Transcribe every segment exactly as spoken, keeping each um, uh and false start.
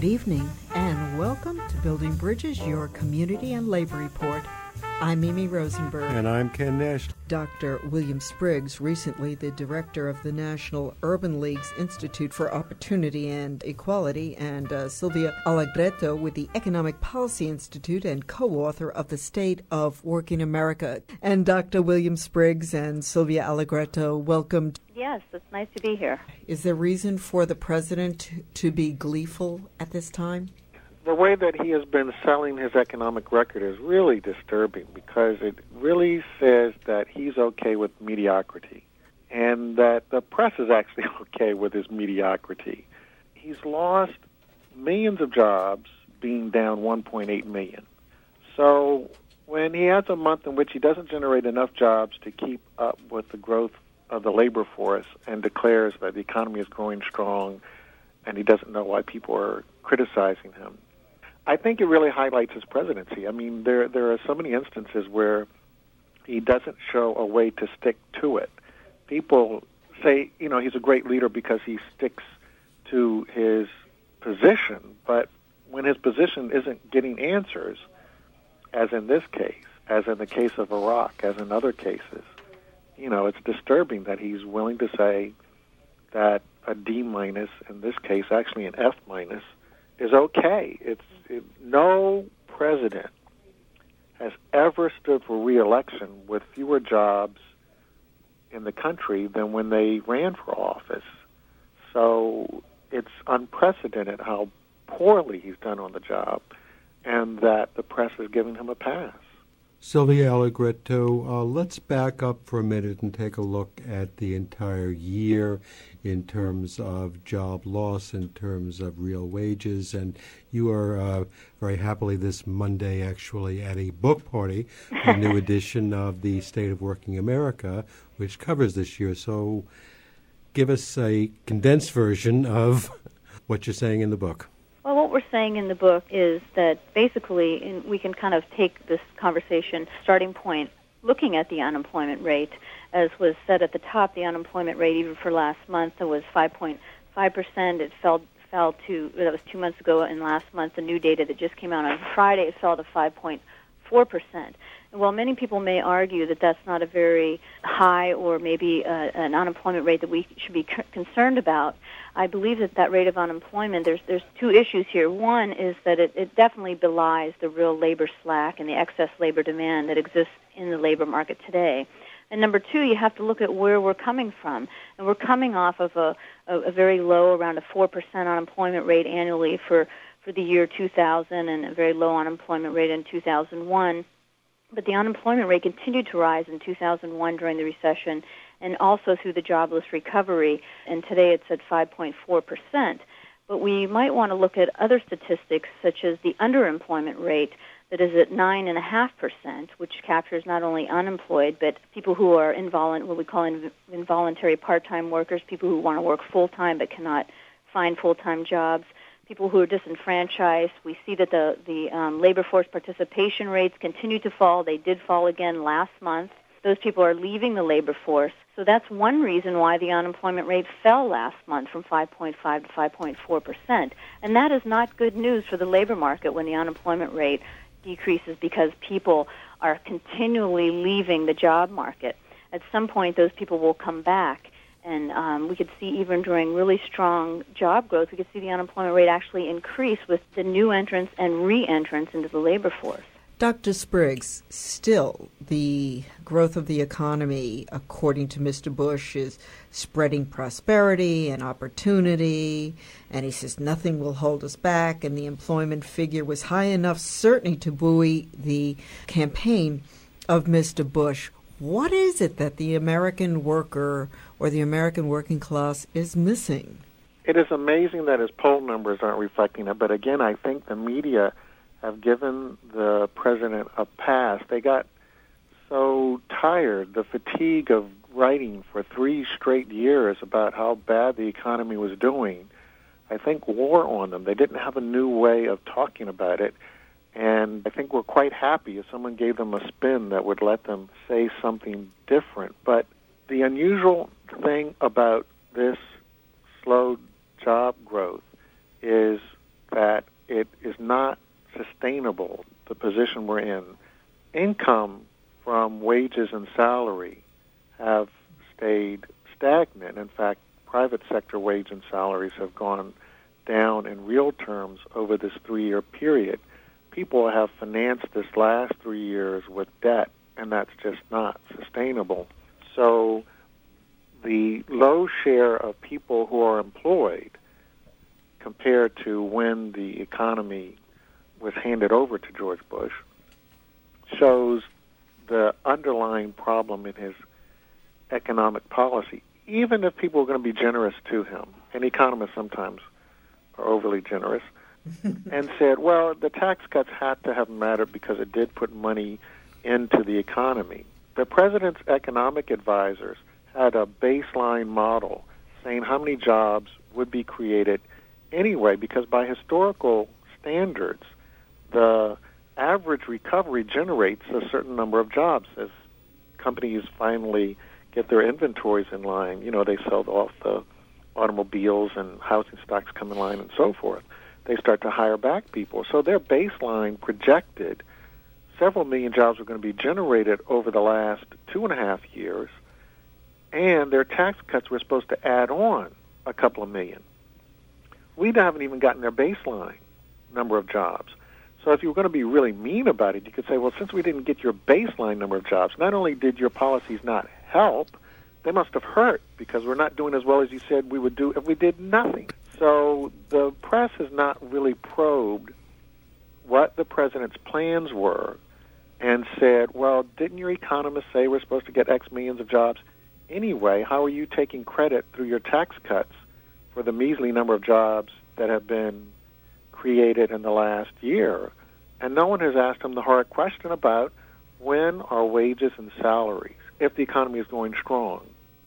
evening, and welcome to Building Bridges, your community and labor report. I'm Mimi Rosenberg. And I'm Ken Nash. Doctor William Spriggs, recently the director of the National Urban League's Institute for Opportunity and Equality, and uh, Sylvia Allegretto with the Economic Policy Institute and co-author of The State of Working America. And Doctor William Spriggs and Sylvia Allegretto, welcome. Yes, it's nice to be here. Is there reason for the president to be gleeful at this time? The way that he has been selling his economic record is really disturbing because it really says that he's okay with mediocrity and that the press is actually okay with his mediocrity. He's lost millions of jobs, being down one point eight million. So when he has a month in which he doesn't generate enough jobs to keep up with the growth of the labor force and declares that the economy is growing strong and he doesn't know why people are criticizing him, I think it really highlights his presidency. I mean, there there are so many instances where he doesn't show a way to stick to it. People say, you know, he's a great leader because he sticks to his position, but when his position isn't getting answers, as in this case, as in the case of Iraq, as in other cases, you know, it's disturbing that he's willing to say that a D minus, in this case, actually an F minus, is okay. It's it, no president has ever stood for re-election with fewer jobs in the country than when they ran for office. So it's unprecedented how poorly he's done on the job, and that the press is giving him a pass. Sylvia Allegretto, uh, let's back up for a minute and take a look at the entire year in terms of job loss, in terms of real wages. And you are uh, very happily this Monday actually at a book party, a new edition of The State of Working America, which covers this year. So give us a condensed version of what you're saying in the book. Well, what we're saying in the book is that basically in, we can kind of take this conversation starting point looking at the unemployment rate. As was said at the top, the unemployment rate even for last month was five point five percent. It fell fell to, that was two months ago, and last month the new data that just came out on Friday, it fell to five point four percent. And while many people may argue that that's not a very high or maybe uh, an unemployment rate that we should be c- concerned about, I believe that that rate of unemployment, there's there's two issues here. One is that it, it definitely belies the real labor slack and the excess labor demand that exists in the labor market today. And number two, you have to look at where we're coming from. And we're coming off of a, a, a very low, around a four percent unemployment rate annually for, for the year two thousand and a very low unemployment rate in two thousand one. But the unemployment rate continued to rise in two thousand one during the recession and also through the jobless recovery, and today it's at five point four percent. But we might want to look at other statistics, such as the underemployment rate that is at nine point five percent, which captures not only unemployed, but people who are involunt, what we call inv- involuntary part-time workers, people who want to work full-time but cannot find full-time jobs, people who are disenfranchised. We see that the, the um, labor force participation rates continue to fall. They did fall again last month. Those people are leaving the labor force. So that's one reason why the unemployment rate fell last month from five point five to five point four percent. And that is not good news for the labor market when the unemployment rate decreases because people are continually leaving the job market. At some point, those people will come back. And um, we could see even during really strong job growth, we could see the unemployment rate actually increase with the new entrants and re-entrants into the labor force. Doctor Spriggs, still the growth of the economy, according to Mister Bush, is spreading prosperity and opportunity, and he says nothing will hold us back, and the employment figure was high enough certainly to buoy the campaign of Mister Bush. What is it that the American worker or the American working class is missing? It is amazing that his poll numbers aren't reflecting it, but again, I think the media have given the president a pass. They got so tired, the fatigue of writing for three straight years about how bad the economy was doing, I think wore on them. They didn't have a new way of talking about it, and I think we're quite happy if someone gave them a spin that would let them say something different. But the unusual thing about this slow job growth is that sustainable, the position we're in. Income from wages and salary have stayed stagnant. In fact, private sector wage and salaries have gone down in real terms over this three-year period. People have financed this last three years with debt, and that's just not sustainable. So the low share of people who are employed compared to when the economy was handed over to George Bush shows the underlying problem in his economic policy, even if people are going to be generous to him, and economists sometimes are overly generous, and said, well, the tax cuts had to have mattered because it did put money into the economy. The president's economic advisors had a baseline model saying how many jobs would be created anyway, because by historical standards, the average recovery generates a certain number of jobs as companies finally get their inventories in line. You know, they sell off the automobiles and housing stocks come in line and so forth. They start to hire back people. So their baseline projected several million jobs were going to be generated over the last two and a half years, and their tax cuts were supposed to add on a couple of million. We haven't even gotten their baseline number of jobs. So if you were going to be really mean about it, you could say, well, since we didn't get your baseline number of jobs, not only did your policies not help, they must have hurt because we're not doing as well as you said we would do if we did nothing. So the press has not really probed what the president's plans were and said, well, didn't your economists say we're supposed to get X millions of jobs anyway? How are you taking credit through your tax cuts for the measly number of jobs that have been created in the last year? And no one has asked them the hard question about when are wages and salaries, if the economy is going strong,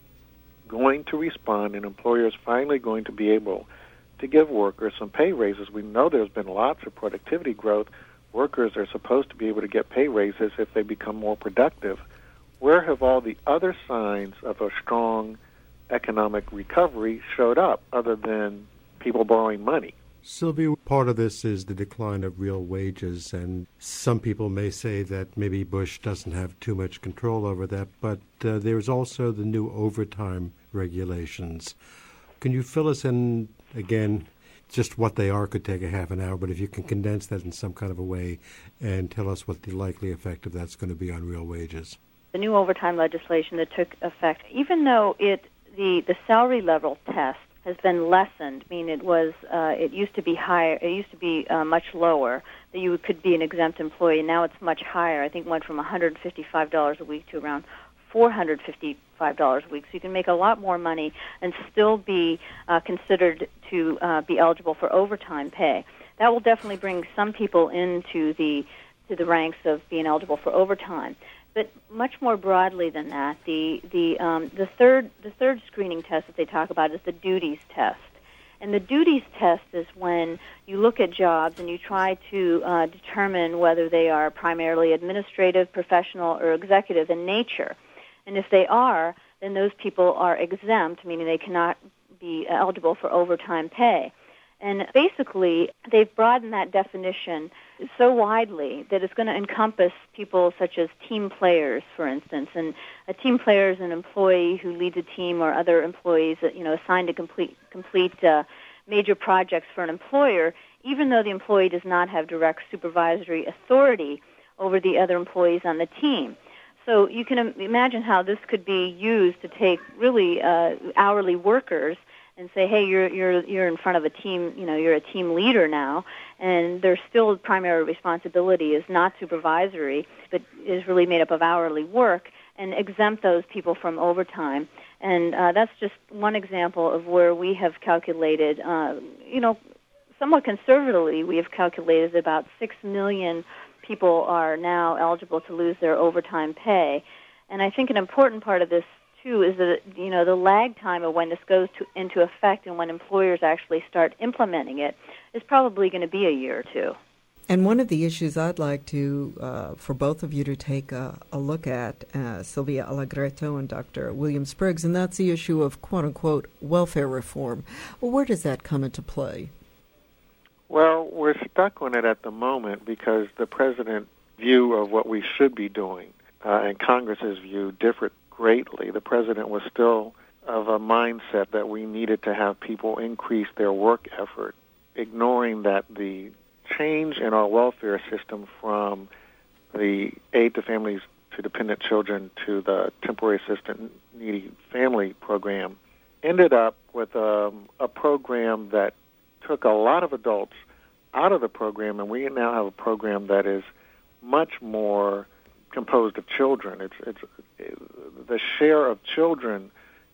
going to respond and employers finally going to be able to give workers some pay raises. We know there's been lots of productivity growth. Workers are supposed to be able to get pay raises if they become more productive. Where have all the other signs of a strong economic recovery showed up other than people borrowing money? Sylvia, part of this is the decline of real wages, and some people may say that maybe Bush doesn't have too much control over that, but uh, there's also the new overtime regulations. Can you fill us in, again, just what they are could take a half an hour, but if you can condense that in some kind of a way and tell us what the likely effect of that's going to be on real wages. The new overtime legislation that took effect, even though it the, the salary level test has been lessened. I mean, it was uh, it used to be higher. It used to be uh, much lower. That you could be an exempt employee. Now it's much higher. I think it went from one hundred fifty-five dollars a week to around four hundred fifty-five dollars a week. So you can make a lot more money and still be uh, considered to uh, be eligible for overtime pay. That will definitely bring some people into the to the ranks of being eligible for overtime. But much more broadly than that, the the um, the third the third screening test that they talk about is the duties test. And the duties test is when you look at jobs and you try to uh, determine whether they are primarily administrative, professional, or executive in nature. And if they are, then those people are exempt, meaning they cannot be eligible for overtime pay. And basically, they've broadened that definition so widely that it's going to encompass people such as team players, for instance. And a team player is an employee who leads a team or other employees that, you know, assigned to complete complete uh, major projects for an employer, even though the employee does not have direct supervisory authority over the other employees on the team. So you can imagine how this could be used to take really uh, hourly workers and say, hey, you're you're you're in front of a team, you know, you're a team leader now, and their still primary responsibility is not supervisory, but is really made up of hourly work, and exempt those people from overtime. And uh, that's just one example of where we have calculated, uh, you know, somewhat conservatively, we have calculated that about six million people are now eligible to lose their overtime pay. And I think an important part of this too is that, you know, the lag time of when this goes to, into effect and when employers actually start implementing it is probably going to be a year or two. And one of the issues I'd like to, uh, for both of you to take a, a look at, uh, Sylvia Allegretto and Doctor William Spriggs, and that's the issue of quote-unquote welfare reform. Well, where does that come into play? Well, we're stuck on it at the moment because the president's view of what we should be doing uh, and Congress's view differed greatly. The president was still of a mindset that we needed to have people increase their work effort, ignoring that the change in our welfare system from the aid to families to dependent children to the temporary assistant needy family program ended up with um, a program that took a lot of adults out of the program, and we now have a program that is much more composed of children. It's, it's it, the share of children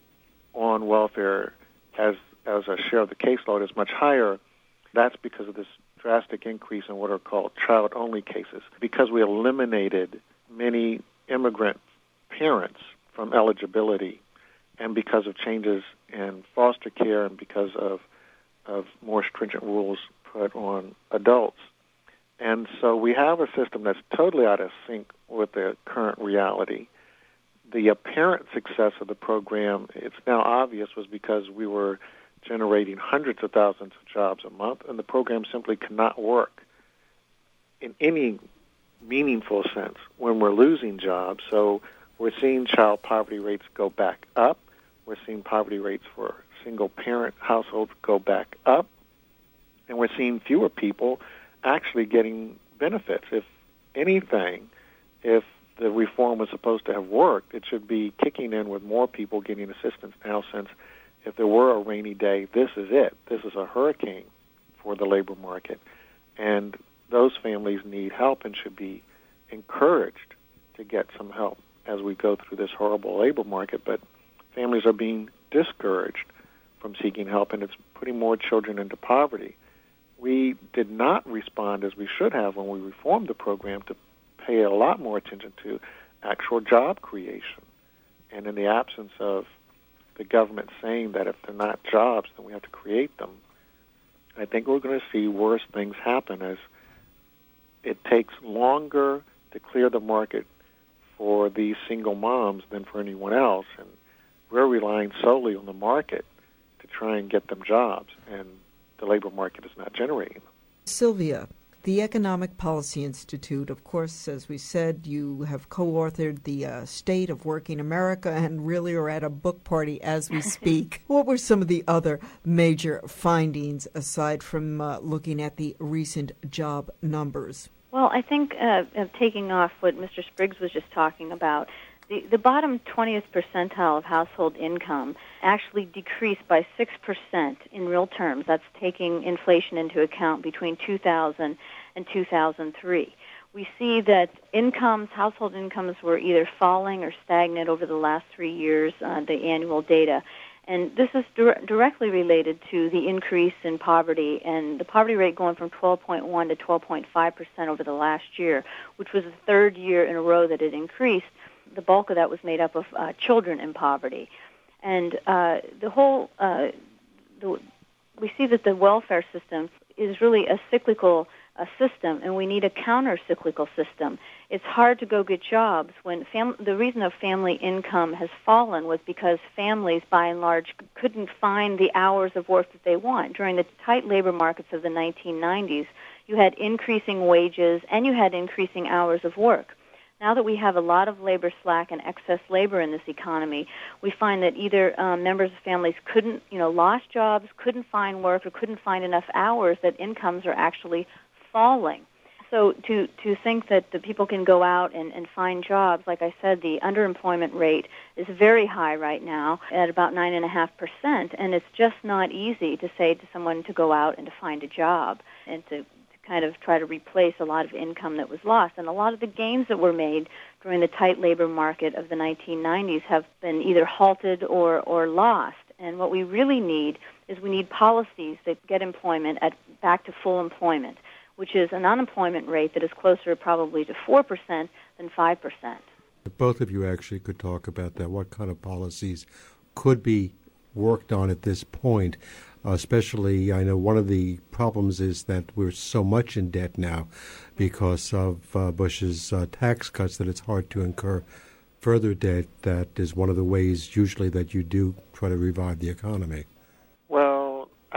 on welfare as as a share of the caseload is much higher. That's because of this drastic increase in what are called child-only cases, because we eliminated many immigrant parents from eligibility, and because of changes in foster care and because of of more stringent rules put on adults. And so we have a system that's totally out of sync with the current reality. The apparent success of the program, it's now obvious, was because we were generating hundreds of thousands of jobs a month, and the program simply cannot work in any meaningful sense when we're losing jobs. So we're seeing child poverty rates go back up. We're seeing poverty rates for single-parent households go back up. And we're seeing fewer people actually getting benefits. If anything, if the reform was supposed to have worked, it should be kicking in with more people getting assistance now, since if there were a rainy day, this is it. This is a hurricane for the labor market. And those families need help and should be encouraged to get some help as we go through this horrible labor market. But families are being discouraged from seeking help, and it's putting more children into poverty. We did not respond as we should have when we reformed the program to pay a lot more attention to actual job creation. And in the absence of the government saying that if they're not jobs, then we have to create them, I think we're going to see worse things happen as it takes longer to clear the market for these single moms than for anyone else. And we're relying solely on the market to try and get them jobs, and the labor market is not generating them. Sylvia, the Economic Policy Institute, of course, as we said, you have co-authored the uh, State of Working America and really are at a book party as we speak. What were some of the other major findings aside from uh, looking at the recent job numbers? Well, I think uh, of taking off what Mister Spriggs was just talking about, the, the bottom twentieth percentile of household income actually decreased by six percent in real terms. That's taking inflation into account between two thousand and two thousand three. We see that incomes, household incomes, were either falling or stagnant over the last three years, uh, the annual data. And this is dir- directly related to the increase in poverty, and the poverty rate going from twelve point one to twelve point five percent over the last year, which was the third year in a row that it increased. The bulk of that was made up of uh, children in poverty. And uh, the whole, uh, the, we see that the welfare system is really a cyclical uh, system, and we need a counter-cyclical system. It's hard to go get jobs when fam- the reason of family income has fallen was because families, by and large, couldn't find the hours of work that they want. During the tight labor markets of the nineteen nineties, you had increasing wages and you had increasing hours of work. Now that we have a lot of labor slack and excess labor in this economy, we find that either um, members of families couldn't, you know, lost jobs, couldn't find work, or couldn't find enough hours, that incomes are actually falling. So to, to think that the people can go out and, and find jobs, like I said, the underemployment rate is very high right now at about nine point five percent, and it's just not easy to say to someone to go out and to find a job and to kind of try to replace a lot of income that was lost. And a lot of the gains that were made during the tight labor market of the nineteen nineties have been either halted or, or lost. And what we really need is we need policies that get employment at back to full employment, which is an unemployment rate that is closer probably to four percent than five percent. Both of you actually could talk about that. What kind of policies could be worked on at this point? Uh, especially, I know one of the problems is that we're so much in debt now because of uh, Bush's uh, tax cuts that it's hard to incur further debt. That is one of the ways usually that you do try to revive the economy. Well, I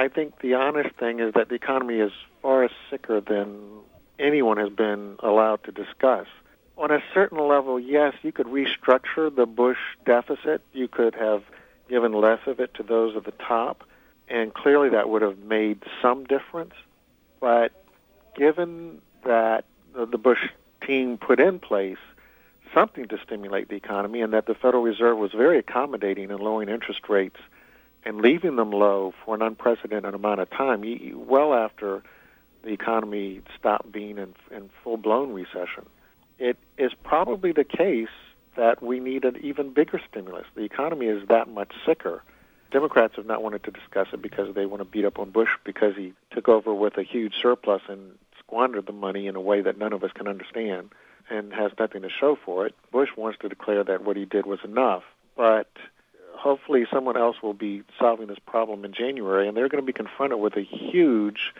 I think the honest thing is that the economy is far sicker than anyone has been allowed to discuss. On a certain level, yes, you could restructure the Bush deficit. You could have given less of it to those at the top, and clearly that would have made some difference. But given that the Bush team put in place something to stimulate the economy, and that the Federal Reserve was very accommodating in lowering interest rates and leaving them low for an unprecedented amount of time, well after the economy stopped being in, in full-blown recession, it is probably the case that we need an even bigger stimulus. The economy is that much sicker. Democrats have not wanted to discuss it because they want to beat up on Bush because he took over with a huge surplus and squandered the money in a way that none of us can understand and has nothing to show for it. Bush wants to declare that what he did was enough, but hopefully someone else will be solving this problem in January, and they're going to be confronted with a huge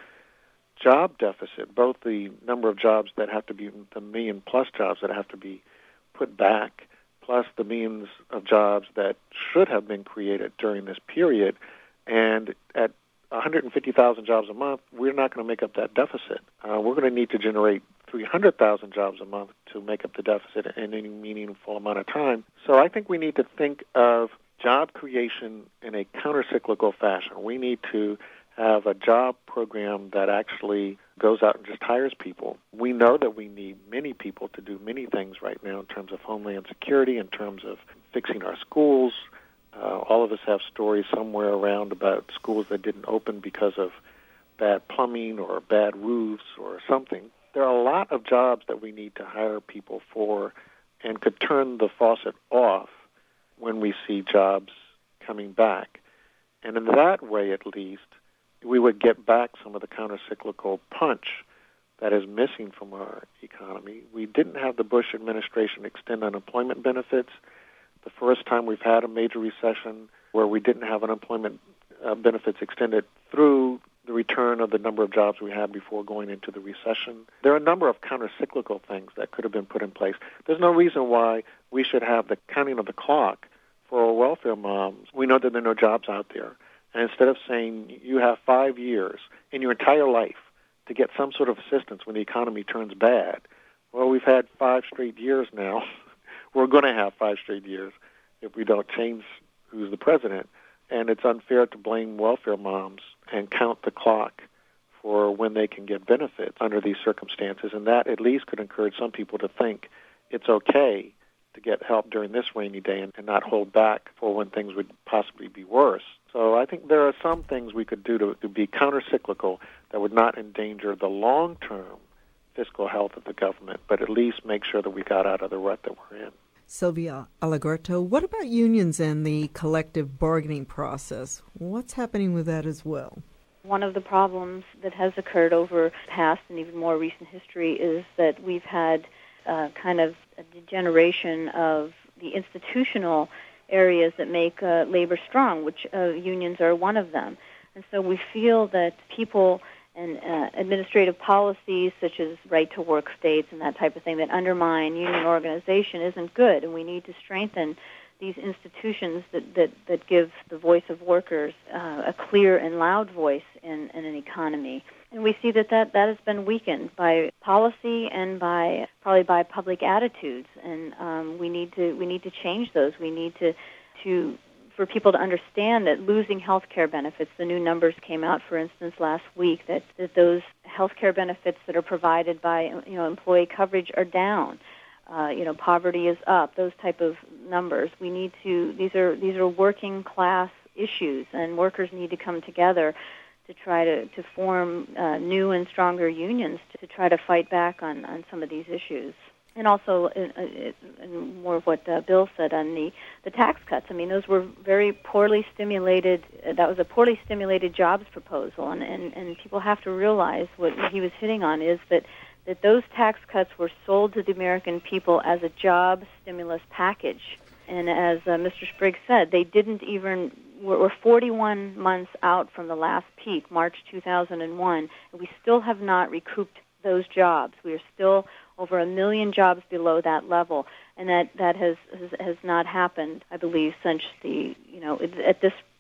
job deficit, both the number of jobs that have to be, the million-plus jobs that have to be put back, plus the millions of jobs that should have been created during this period. And at one hundred fifty thousand jobs a month, we're not going to make up that deficit. Uh, we're going to need to generate three hundred thousand jobs a month to make up the deficit in any meaningful amount of time. So I think we need to think of job creation in a countercyclical fashion. We need to have a job program that actually goes out and just hires people. We know that we need many people to do many things right now in terms of homeland security, in terms of fixing our schools. Uh, all of us have stories somewhere around about schools that didn't open because of bad plumbing or bad roofs or something. There are a lot of jobs that we need to hire people for and could turn the faucet off when we see jobs coming back. And in that way, at least, we would get back some of the countercyclical punch that is missing from our economy. We didn't have the Bush administration extend unemployment benefits. The first time we've had a major recession where we didn't have unemployment uh, benefits extended through the return of the number of jobs we had before going into the recession. There are a number of countercyclical things that could have been put in place. There's no reason why we should have the counting of the clock for our welfare moms. We know that there are no jobs out there. And instead of saying you have five years in your entire life to get some sort of assistance when the economy turns bad, well, we've had five straight years now. We're going to have five straight years if we don't change who's the president. And it's unfair to blame welfare moms and count the clock for when they can get benefits under these circumstances. And that at least could encourage some people to think it's okay to get help during this rainy day and, and not hold back for when things would possibly be worse. So I think there are some things we could do to, to be countercyclical that would not endanger the long-term fiscal health of the government, but at least make sure that we got out of the rut that we're in. Sylvia Allegretto, what about unions and the collective bargaining process? What's happening with that as well? One of the problems that has occurred over past and even more recent history is that we've had uh, kind of a degeneration of the institutional areas that make uh, labor strong, which uh, unions are one of them. And so we feel that people and uh, administrative policies such as right-to-work states and that type of thing that undermine union organization isn't good, and we need to strengthen these institutions that, that, that give the voice of workers uh, a clear and loud voice in, in an economy. And we see that, that that has been weakened by policy and by probably by public attitudes, and um, we need to we need to change those. We need to to for people to understand that losing health care benefits, the new numbers came out, for instance, last week, that, that those health care benefits that are provided by you know employee coverage are down. Uh, you know, poverty is up. Those type of numbers. We need to. These are these are working class issues, and workers need to come together to try to, to form uh, new and stronger unions to, to try to fight back on, on some of these issues. And also, uh, uh, more of what uh, Bill said on the, the tax cuts. I mean, those were very poorly stimulated. Uh, that was a poorly stimulated jobs proposal. And, and, and people have to realize what he was hitting on is that, that those tax cuts were sold to the American people as a job stimulus package. And as uh, Mister Spriggs said, they didn't even... We're forty-one months out from the last peak, March two thousand one, and we still have not recouped those jobs. We are still over a million jobs below that level, and that, that has, has has not happened, I believe, since the, you know, at this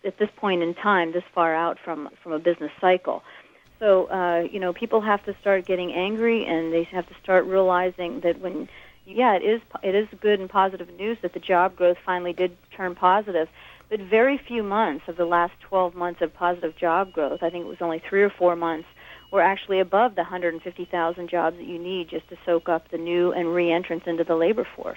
at this point in time, this far out from, from a business cycle. So, uh, you know, people have to start getting angry, and they have to start realizing that when, yeah, it is it is good and positive news that the job growth finally did turn positive, but very few months of the last twelve months of positive job growth, I think it was only three or four months, were actually above the one hundred fifty thousand jobs that you need just to soak up the new and re-entrance into the labor force.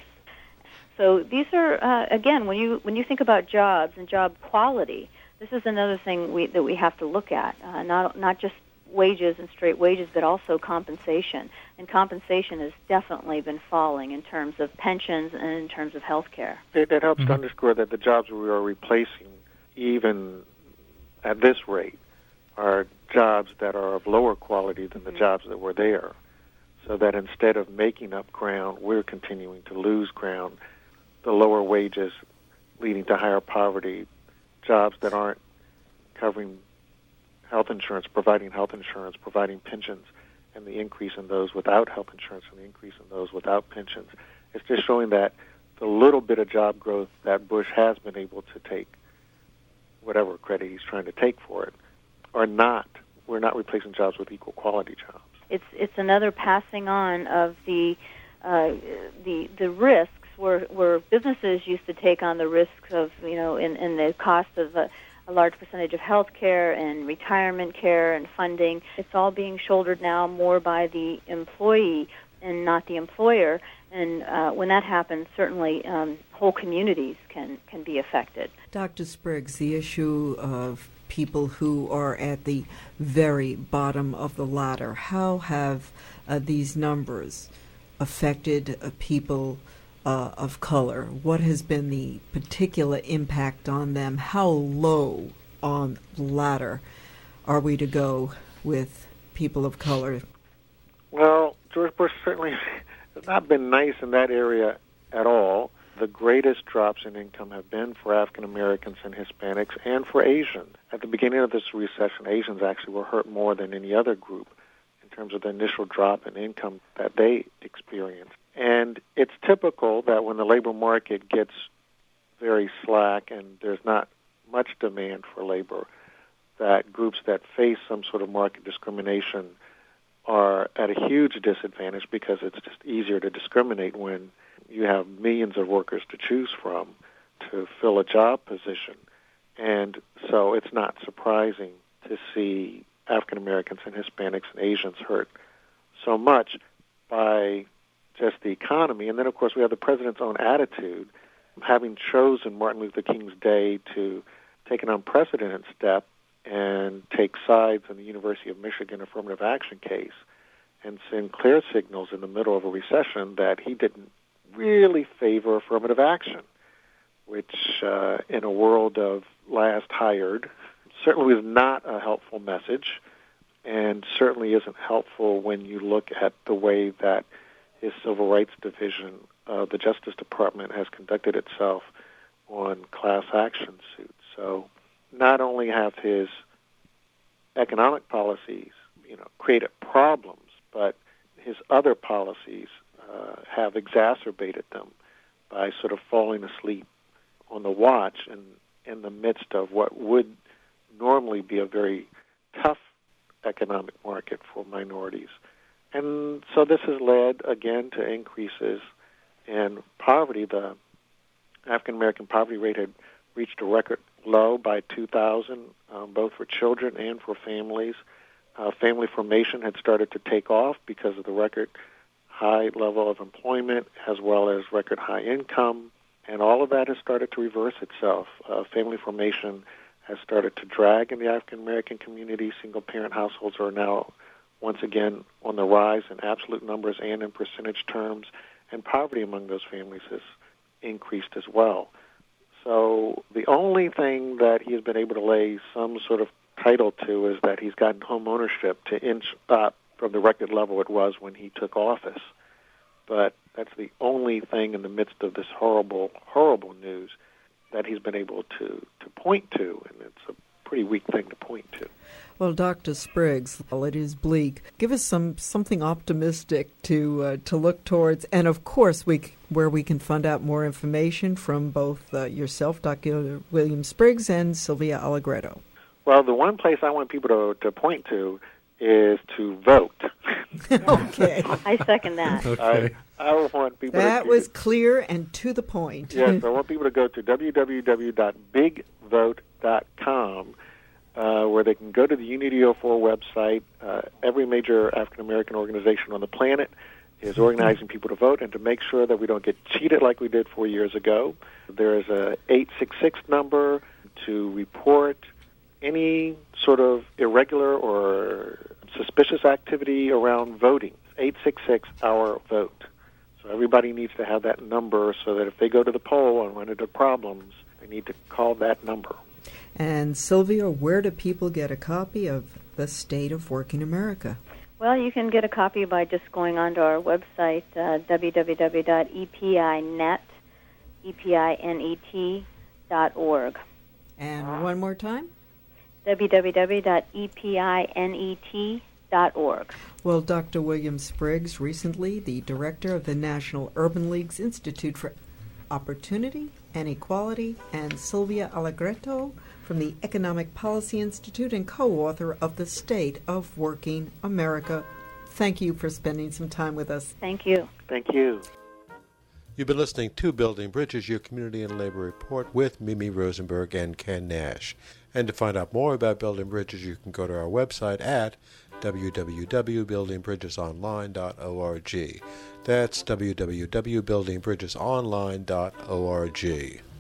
So these are, uh, again, when you when you think about jobs and job quality, this is another thing we, that we have to look at, uh, not not just wages and straight wages, but also compensation. And compensation has definitely been falling in terms of pensions and in terms of health care. It, it helps Mm-hmm. to underscore that the jobs we are replacing, even at this rate, are jobs that are of lower quality than the Mm-hmm. jobs that were there. So that instead of making up ground, we're continuing to lose ground. The lower wages leading to higher poverty, jobs that aren't covering health insurance, providing health insurance, providing pensions, and the increase in those without health insurance and the increase in those without pensions. It's just showing that the little bit of job growth that Bush has been able to take, whatever credit he's trying to take for it, are not, we're not replacing jobs with equal quality jobs. It's it's another passing on of the uh, the the risks where where businesses used to take on the risks of, you know, in, in the cost of a, a large percentage of health care and retirement care and funding. It's all being shouldered now more by the employee and not the employer. And uh, when that happens, certainly um, whole communities can, can be affected. Doctor Spriggs, the issue of people who are at the very bottom of the ladder, how have uh, these numbers affected uh, people uh, of color? What has been the particular impact on them? How low on the ladder are we to go with people of color? Well, George Bush certainly has not been nice in that area at all. The greatest drops in income have been for African Americans and Hispanics and for Asians. At the beginning of this recession, Asians actually were hurt more than any other group in terms of the initial drop in income that they experienced. And it's typical that when the labor market gets very slack and there's not much demand for labor, that groups that face some sort of market discrimination are at a huge disadvantage because it's just easier to discriminate when you have millions of workers to choose from to fill a job position. And so it's not surprising to see African Americans and Hispanics and Asians hurt so much by just the economy. And then, of course, we have the president's own attitude, having chosen Martin Luther King's Day to take an unprecedented step and take sides in the University of Michigan affirmative action case and send clear signals in the middle of a recession that he didn't really favor affirmative action, which uh, in a world of last hired certainly was not a helpful message and certainly isn't helpful when you look at the way that his Civil Rights Division of the Justice Department has conducted itself on class action suits. So not only have his economic policies, you know, created problems, but his other policies uh, have exacerbated them by sort of falling asleep on the watch in, in the midst of what would normally be a very tough economic market for minorities. And so this has led, again, to increases in poverty. The African-American poverty rate had reached a record low by two thousand, um, both for children and for families. Uh, family formation had started to take off because of the record high level of employment as well as record high income, and all of that has started to reverse itself. Uh, family formation has started to drag in the African-American community. Single-parent households are now once again on the rise in absolute numbers and in percentage terms, and poverty among those families has increased as well. So the only thing that he has been able to lay some sort of title to is that he's gotten home ownership to inch up from the record level it was when he took office. But that's the only thing in the midst of this horrible, horrible news that he's been able to, to point to, and it's a pretty weak thing to point to. Well, Doctor Spriggs, well, it is bleak. Give us some something optimistic to uh, to look towards, and of course, we where we can find out more information from both uh, yourself, Doctor William Spriggs, and Sylvia Allegretto. Well, the one place I want people to, to point to is to vote. Okay. I second that. Okay. I, I want people That to... was clear and to the point. Yes, I want people to go to w w w dot big vote dot com, uh, where they can go to the Unity oh four website. Uh, every major African-American organization on the planet is organizing people to vote and to make sure that we don't get cheated like we did four years ago. There is a eight six six number to report any sort of irregular or suspicious activity around voting. eight six six, our vote. So everybody needs to have that number so that if they go to the poll and run into problems, they need to call that number. And Sylvia, where do people get a copy of The State of Working America? Well, you can get a copy by just going onto our website, uh, w w w dot e p i net, E P I N E T dot org. And one more time? w w w dot e p i n e t dot org. Well, Doctor William Spriggs, recently the director of the National Urban League's Institute for Opportunity and Equality, and Sylvia Allegretto from the Economic Policy Institute and co-author of The State of Working America. Thank you for spending some time with us. Thank you. Thank you. You've been listening to Building Bridges, your community and labor report with Mimi Rosenberg and Ken Nash. And to find out more about Building Bridges, you can go to our website at w w w dot building bridges online dot org. That's w w w dot building bridges online dot org.